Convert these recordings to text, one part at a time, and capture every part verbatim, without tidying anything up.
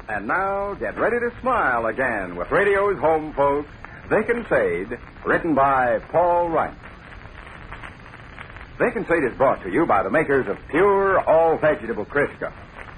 And now, get ready to smile again with radio's home folks, Vic and Sade, written by Paul Wright. Vic and Sade is brought to you by the makers of pure, all-vegetable Crisco.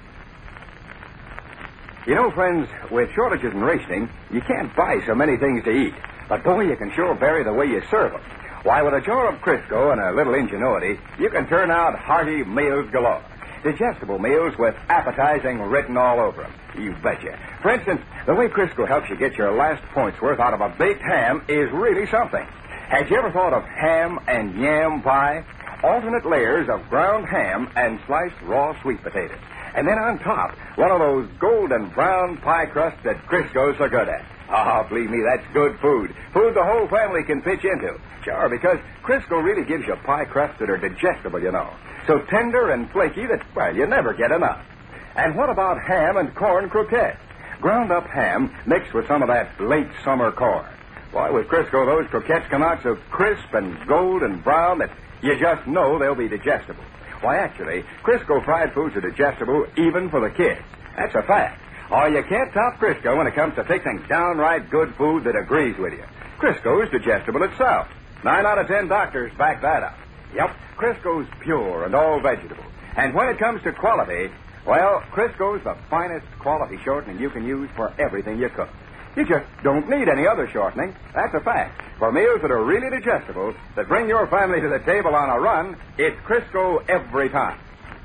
You know, friends, with shortages in rationing, you can't buy so many things to eat. But, boy, you can sure vary the way you serve them. Why, with a jar of Crisco and a little ingenuity, you can turn out hearty meals galore. Digestible meals with appetizing written all over them. You betcha. For instance, the way Crisco helps you get your last point's worth out of a baked ham is really something. Had you ever thought of ham and yam pie? Alternate layers of ground ham and sliced raw sweet potatoes. And then on top, one of those golden brown pie crusts that Crisco's so good at. Oh, believe me, that's good food. Food the whole family can pitch into. Sure, because Crisco really gives you pie crusts that are digestible, you know. So tender and flaky that, well, you never get enough. And what about ham and corn croquettes? Ground up ham mixed with some of that late summer corn. Why, with Crisco, those croquettes come out so crisp and gold and brown that you just know they'll be digestible. Why, actually, Crisco fried foods are digestible even for the kids. That's a fact. Oh, you can't top Crisco when it comes to fixing downright good food that agrees with you. Crisco's digestible itself. Nine out of ten doctors back that up. Yep, Crisco's pure and all vegetable. And when it comes to quality, well, Crisco's the finest quality shortening you can use for everything you cook. You just don't need any other shortening. That's a fact. For meals that are really digestible, that bring your family to the table on a run, it's Crisco every time.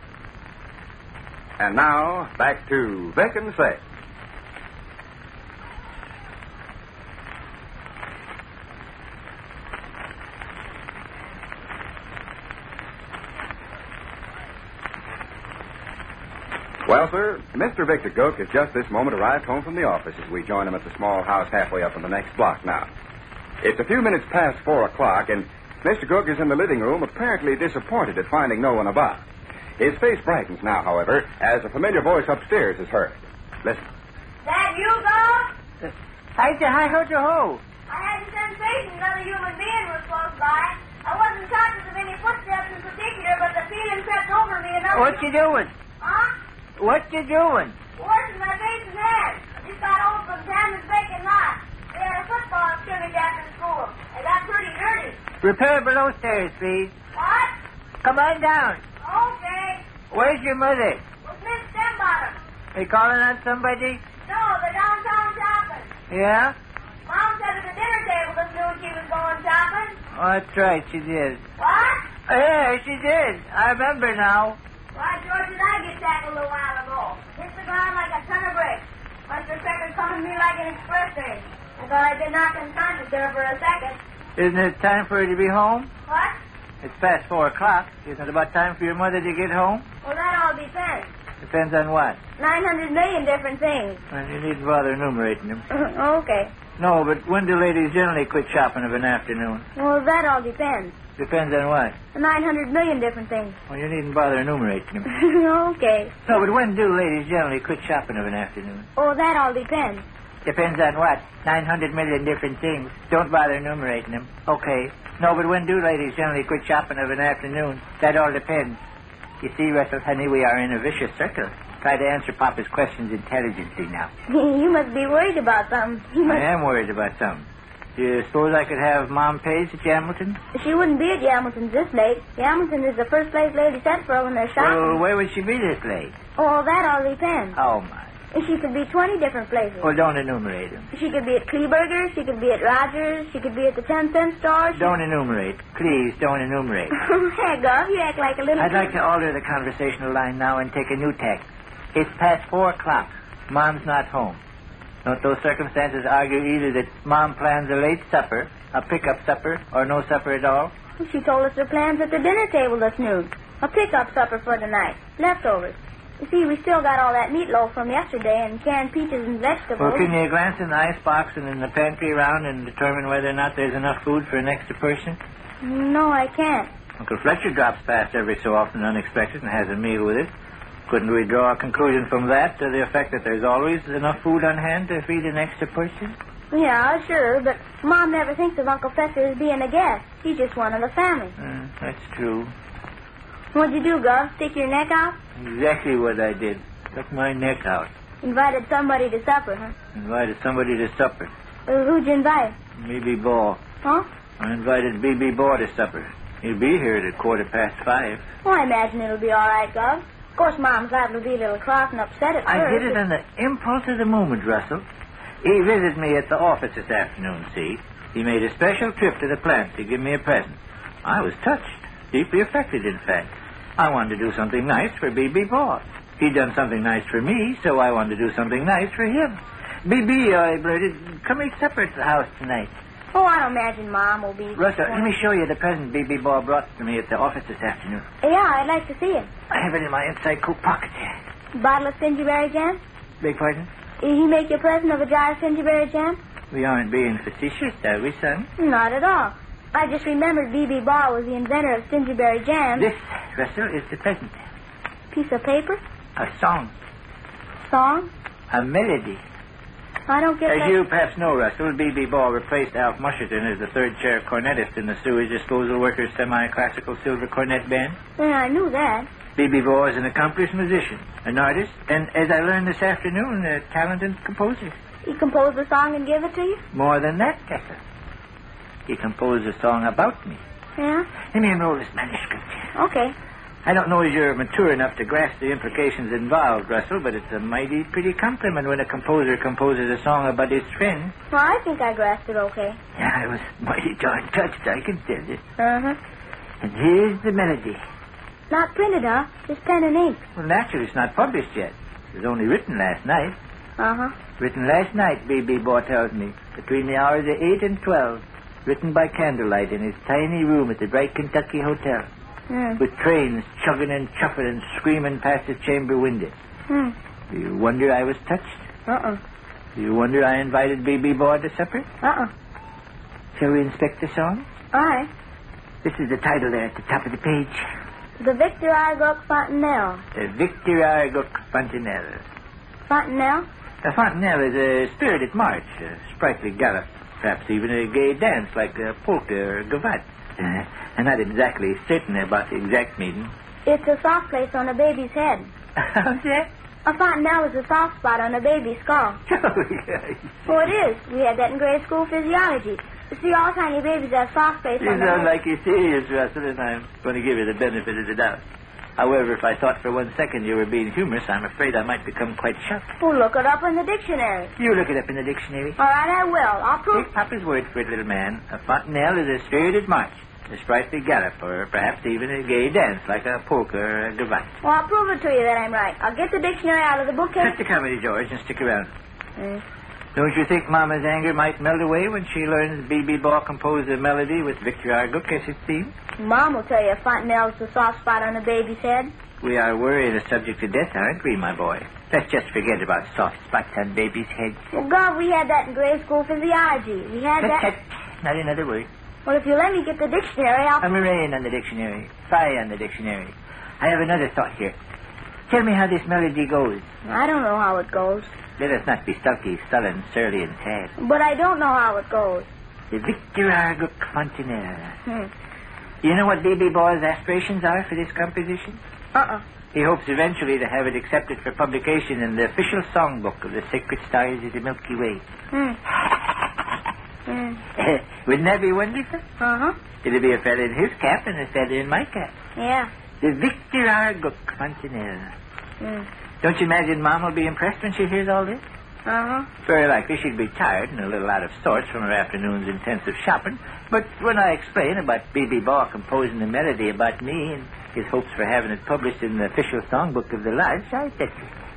And now, back to Vic and Sade. Well, sir, Mister Victor Cook has just this moment arrived home from the office as we join him at the small house halfway up in the next block now. It's a few minutes past four o'clock, and Mister Cook is in the living room apparently disappointed at finding no one about. His face brightens now, however, as a familiar voice upstairs is heard. Listen. That you, Gov? Hi, hi, how'd you ho? I had the sensation another human being was close by. I wasn't conscious of any footsteps in particular, but the feeling crept over me enough. What you doing? Huh? What you doing? Washing my face and hands. I just got home from Tammon's Bacon Lot. They had a football scrimmage after school. I got pretty dirty. Repair below stairs, please. What? Come on down. Okay. Where's your mother? Was Miss Stembottom? Are you calling on somebody? No, the downtown shopping. Yeah? Mom said at the dinner table this noon she was going shopping. Oh, that's right, she did. What? Yeah, she did. I remember now. Why, George, did I get tackled a while ago? Hit the ground like a ton of bricks. Must have second coming me like an express train. I thought I'd been knocked unconscious there for a second. Isn't it time for her to be home? What? It's past four o'clock. Isn't it about time for your mother to get home? Well, that all depends. Depends on what? Nine hundred million different things. Well, you needn't bother enumerating them. Okay. No, but when do ladies generally quit shopping of an afternoon? Well, that all depends. Depends on what? Nine hundred million different things. Well, you needn't bother enumerating them. Okay. No, but when do ladies generally quit shopping of an afternoon? Oh, that all depends. Depends on what? Nine hundred million different things. Don't bother enumerating them. Okay. No, but when do ladies generally quit shopping of an afternoon? That all depends. You see, Russell, honey, we are in a vicious circle. Try to answer Papa's questions intelligently now. You must be worried about something. You must... I am worried about something. Do you suppose I could have Mom Page at Hamilton? She wouldn't be at Hamilton's this late. Hamilton is the first place ladies sent for when they're shopping. Well, where would she be this late? Oh, that all depends. Oh, my. She could be twenty different places. Well, don't enumerate them. She could be at Kleberger's. She could be at Rogers. She could be at the ten-cent store. She... Don't enumerate. Please, don't enumerate. Hey, Gov, you act like a little... I'd like to alter the conversational line now and take a new tack. It's past four o'clock. Mom's not home. Don't those circumstances argue either that Mom plans a late supper, a pick-up supper, or no supper at all? She told us her plans at the dinner table this noon. A pick-up supper for the night. Leftovers. You see, we still got all that meatloaf from yesterday and canned peaches and vegetables. Well, can you glance in the icebox and in the pantry around and determine whether or not there's enough food for an extra person? No, I can't. Uncle Fletcher drops past every so often unexpected and has a meal with it. Couldn't we draw a conclusion from that to the effect that there's always enough food on hand to feed an extra person? Yeah, sure, but Mom never thinks of Uncle Fletcher as being a guest. He's just one of the family. Uh, that's true. What'd you do, Gov? Stick your neck out? Exactly what I did. Took my neck out. Invited somebody to supper, huh? Invited somebody to supper. Well, who'd you invite? B B. Ball. Huh? I invited B B. Ball to supper. He'll be here at quarter past five. Oh, I imagine it'll be all right, Gov. Of course, Mom's liable to be a little cross and upset at I first. did it on the impulse of the moment, Russell. He visited me at the office this afternoon, see? He made a special trip to the plant to give me a present. I was touched, deeply affected, in fact. I wanted to do something nice for B B. Ball. He'd done something nice for me, so I wanted to do something nice for him. B B, I blurted, come eat supper at the house tonight. Oh, I don't imagine Mom will be... Russell, let me show you the present B B. Ball brought to me at the office this afternoon. Yeah, I'd like to see it. I have it in my inside coat pocket here. Bottle of Stingyberry jam? Beg pardon? Did he make you a present of a jar of Stingyberry jam? We aren't being facetious, are we, son? Not at all. I just remembered B B. Ball was the inventor of Stingyberry jam. This, Russell, is the present. Piece of paper? A song. Song? A melody. I don't get As that. you perhaps know, Russell, B B. Ball replaced Alf Musherton as the third chair cornetist in the sewage disposal workers' semi-classical silver cornet band. Yeah, I knew that. B B. Ball is an accomplished musician, an artist, and, as I learned this afternoon, a talented composer. He composed a song and gave it to you? More than that, Tessa. He composed a song about me. Yeah? Let me enroll this manuscript. Okay. I don't know if you're mature enough to grasp the implications involved, Russell, but it's a mighty pretty compliment when a composer composes a song about his friend. Well, I think I grasped it okay. Yeah, I was mighty darn touched, I can tell you. Uh-huh. And here's the melody. Not printed, huh? Just pen and ink. Well, naturally, it's not published yet. It was only written last night. Uh-huh. Written last night, B B. Ball tells me, between the hours of eight and twelve. Written by candlelight in his tiny room at the Bright Kentucky Hotel. Hmm. With trains chugging and chuffing and screaming past his chamber window. Hmm. Do you wonder I was touched? Uh-uh. Do you wonder I invited B B. Ball to supper? Uh-uh. Shall we inspect the song? All right. This is the title there at the top of the page. The Victor Arguk Fontanelle. The Victor Arguk Fontanelle. Fontanelle? A fontanelle is a spirited march, a sprightly gallop, perhaps even a gay dance like a polka or a gavotte. Uh, I'm not exactly certain about the exact meaning. It's a soft place on a baby's head. How's that? A fontanelle is a soft spot on a baby's skull. Oh, yes. Oh, it is. We had that in grade school physiology. You see, all tiny babies have soft space You on their sound head. like you're serious, Russell, and I'm going to give you the benefit of the doubt. However, if I thought for one second you were being humorous, I'm afraid I might become quite shocked. Oh, look it up in the dictionary. You look it up in the dictionary. All right, I will. I'll prove... Take Papa's word for it, little man. A fontanelle is a spirited march, a sprightly gallop, or perhaps even a gay dance like a polka or a gavotte. Well, I'll prove it to you that I'm right. I'll get the dictionary out of the bookcase. Cut the comedy, George, and stick around. Hmm. Don't you think Mama's anger might melt away when she learns B B. Ball composed a melody with Victor Arguk as its theme? Mom will tell you a fontanelle's the soft spot on a baby's head. We are worried a subject to death, aren't we, my boy? Let's just forget about soft spots on babies' heads. Well, God, we had that in grade school physiology. We had Tut, that... tut. Not another word. Well, if you let me get the dictionary, I'll... A murrain on the dictionary. Fie on the dictionary. I have another thought here. Tell me how this melody goes. I don't know how it goes. Let us not be sulky, sullen, surly, and sad. But I don't know how it goes. The Victor Arguk Fontanelle. Hmm. You know what B B. Ball's aspirations are for this composition? Uh-uh. He hopes eventually to have it accepted for publication in the official songbook of the Sacred Stars of the Milky Way. Hmm. Hmm. Wouldn't that be wonderful? Uh-huh. It'll be a feather in his cap and a feather in my cap. Yeah. The Victor Arguk Fontanelle. Hmm. Don't you imagine Mom will be impressed when she hears all this? Uh-huh. Very likely she'd be tired and a little out of sorts from her afternoon's intensive shopping. But when I explain about B B. Ball composing a melody about me and his hopes for having it published in the official songbook of the Lodge, I said...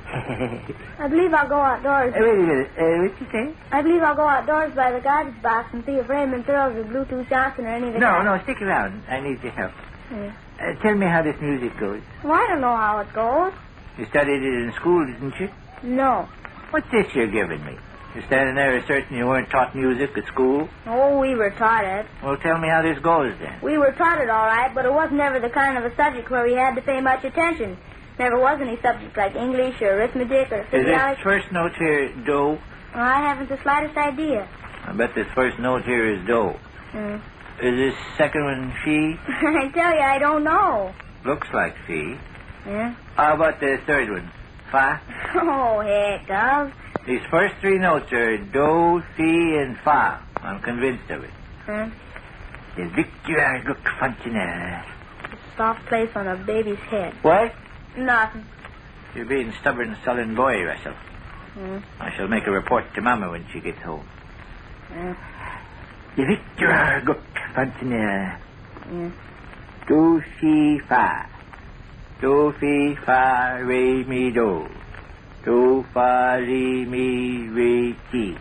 I believe I'll go outdoors. Uh, wait a minute. Uh, what'd you say? I believe I'll go outdoors by the garbage box and see if Raymond Thurls or Bluetooth Johnson or any of the No, guys. no, stick around. I need your help. Hmm. Uh, tell me how this music goes. Well, I don't know how it goes. You studied it in school, didn't you? No. What's this you're giving me? You're standing there asserting you weren't taught music at school? Oh, we were taught it. Well, tell me how this goes, then. We were taught it all right, but it wasn't ever the kind of a subject where we had to pay much attention. Never was any subject like English or arithmetic or Is this physiology. first note here do? Well, I haven't the slightest idea. I bet this first note here is do. Hmm. Is this second one she? I tell you, I don't know. Looks like she. Yeah? How about the third one? fa? Oh, heck of. These first three notes are do, si, and fa. I'm convinced of it. Huh? The Victor Guk Fontenelle. Soft place on a baby's head. What? Nothing. You're being stubborn, sullen boy, Russell. Hmm? I shall make a report to Mama when she gets home. Hmm? The Victor Guk Fontenelle. Hmm? Do, si, fa. Do, fi, fa, re, mi, do. Do, fa, re, mi, re, ti.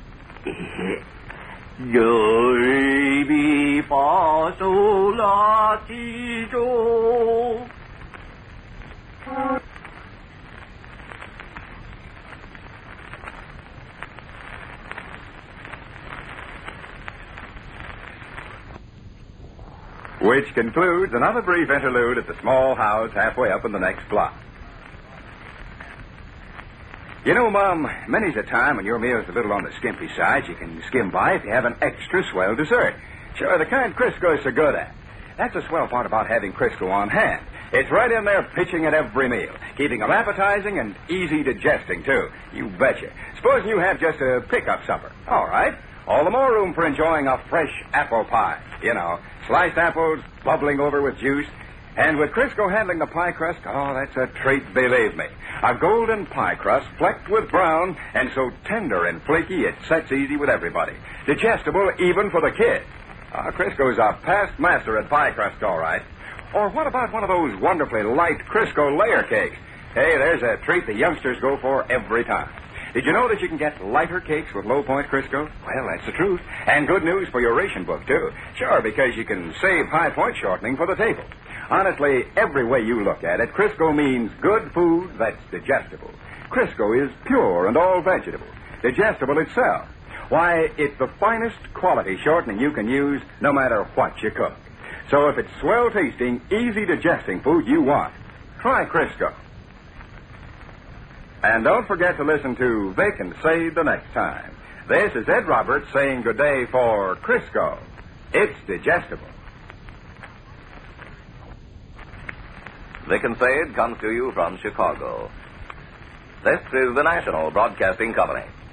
Do, re, mi, fa, sol, la, ti, do. Which concludes another brief interlude at the small house halfway up in the next block. You know, Mom, many's a time when your meal's a little on the skimpy side, you can skim by if you have an extra swell dessert. Sure, the kind Crisco's so good at. That's the swell part about having Crisco on hand. It's right in there pitching at every meal, keeping them appetizing and easy digesting, too. You betcha. Supposing you have just a pickup supper. All right. All the more room for enjoying a fresh apple pie. You know, sliced apples bubbling over with juice. And with Crisco handling the pie crust, oh, that's a treat, believe me. A golden pie crust flecked with brown and so tender and flaky it sets easy with everybody. Digestible even for the kids. Ah, Crisco's a past master at pie crust, all right. Or what about one of those wonderfully light Crisco layer cakes? Hey, there's a treat the youngsters go for every time. Did you know that you can get lighter cakes with Low Point Crisco? Well, that's the truth. And good news for your ration book, too. Sure, because you can save High Point shortening for the table. Honestly, every way you look at it, Crisco means good food that's digestible. Crisco is pure and all vegetable, digestible itself. Why, it's the finest quality shortening you can use no matter what you cook. So if it's swell-tasting, easy-digesting food you want, try Crisco. And don't forget to listen to Vic and Sade the next time. This is Ed Roberts saying good day for Crisco. It's digestible. Vic and Sade comes to you from Chicago. This is the National Broadcasting Company.